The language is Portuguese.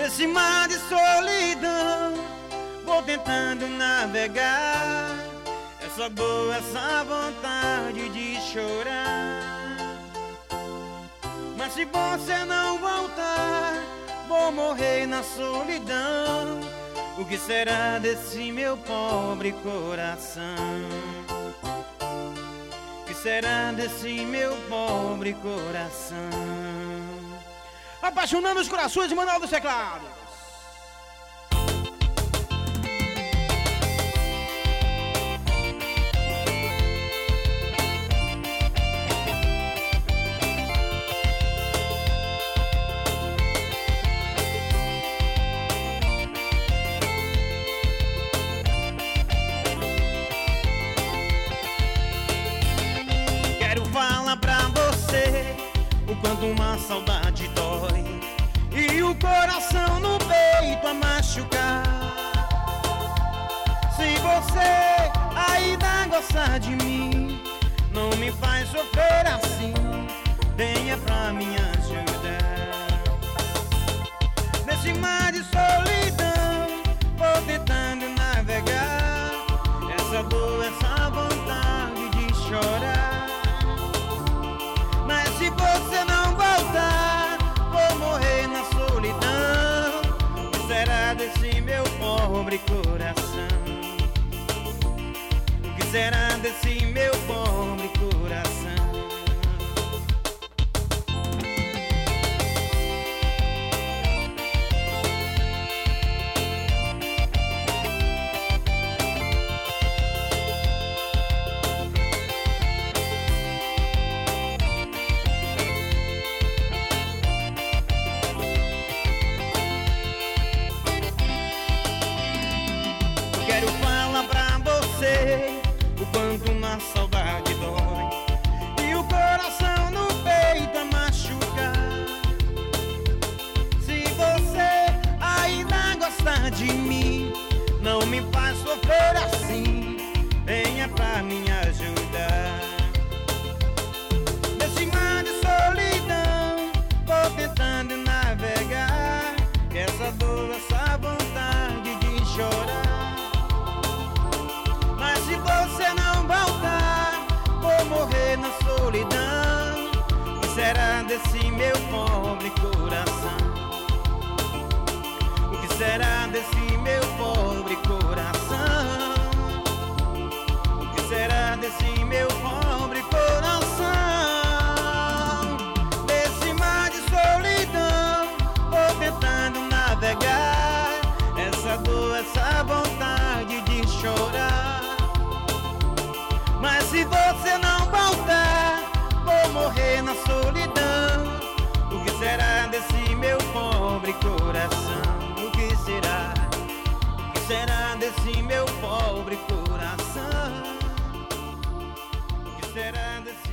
Nesse mar de solidão vou tentando navegar. Essa dor, essa vontade de chorar. Mas se você não voltar, vou morrer na solidão. O que será desse meu pobre coração? O que será desse meu pobre coração? Apaixonando os corações de Manuel dos Teclados. O quanto uma saudade dói e o coração no peito a machucar. Se você ainda gosta de mim, não me faz sofrer assim, venha pra me ajudar. Nesse mar de solidão vou tentando navegar. Essa dor, essa vontade de chorar. Mas se você não voltar, vou morrer na solidão. O que será desse meu pobre coração? O que será desse meu pobre coração? O quanto uma saudade dói e o coração no peito a machucar. Se você ainda gosta de mim, não me faz sofrer assim, venha pra me ajudar. Nesse mar de solidão vou tentando navegar. Essa dor, essa vontade de chorar. Mas se você não voltar, vou morrer na solidão. O que será desse meu pobre coração? O que será desse meu pobre coração? O que será desse meu pobre coração? Nesse mar de solidão vou tentando navegar. Essa dor, essa vontade de chorar. Mas se você não voltar, vou morrer na solidão. O que será desse meu pobre coração? O que será? O que será desse meu pobre coração? O que será desse